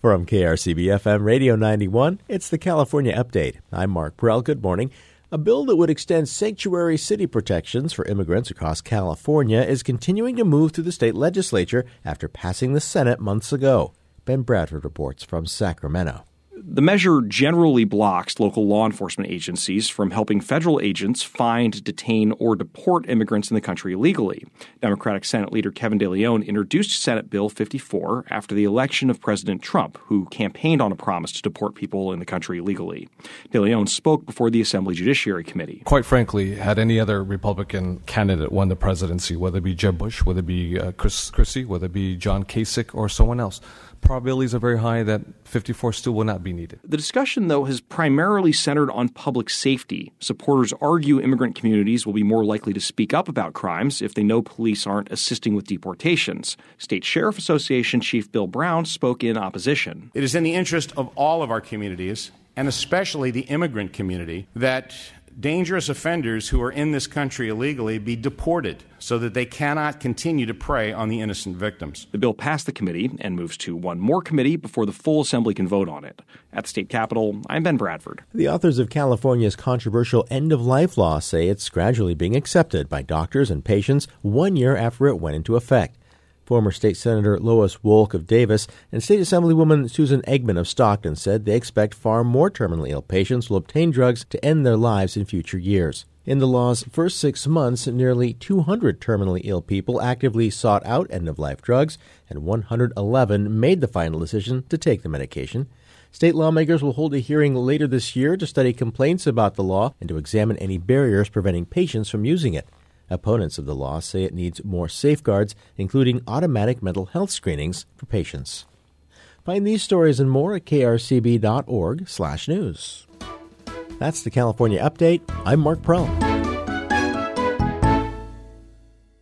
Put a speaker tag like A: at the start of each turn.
A: From KRCB-FM Radio 91, it's the California Update. I'm Mark Prell. Good morning. A bill that would extend sanctuary city protections for immigrants across California is continuing to move through the state legislature after passing the Senate months ago. Ben Bradford reports from Sacramento.
B: The measure generally blocks local law enforcement agencies from helping federal agents find, detain, or deport immigrants in the country illegally. Democratic Senate Leader Kevin De Leon introduced Senate Bill 54 after the election of President Trump, who campaigned on a promise to deport people in the country illegally. De Leon spoke before the Assembly Judiciary Committee.
C: Quite frankly, had any other Republican candidate won the presidency, whether it be Jeb Bush, whether it be Chris Christie, whether it be John Kasich, or someone else, probabilities are very high that 54 still will not be needed.
B: The discussion, though, has primarily centered on public safety. Supporters argue immigrant communities will be more likely to speak up about crimes if they know police aren't assisting with deportations. State Sheriff Association Chief Bill Brown spoke in opposition.
D: It is in the interest of all of our communities, and especially the immigrant community, that dangerous offenders who are in this country illegally be deported so that they cannot continue to prey on the innocent victims.
B: The bill passed the committee and moves to one more committee before the full assembly can vote on it. At the state capitol, I'm Ben Bradford.
A: The authors of California's controversial end-of-life law say it's gradually being accepted by doctors and patients 1 year after it went into effect. Former State Senator Lois Wolk of Davis and State Assemblywoman Susan Eggman of Stockton said they expect far more terminally ill patients will obtain drugs to end their lives in future years. In the law's first 6 months, nearly 200 terminally ill people actively sought out end-of-life drugs, and 111 made the final decision to take the medication. State lawmakers will hold a hearing later this year to study complaints about the law and to examine any barriers preventing patients from using it. Opponents of the law say it needs more safeguards, including automatic mental health screenings for patients. Find these stories and more at krcb.org/news. That's the California Update. I'm Mark Prell.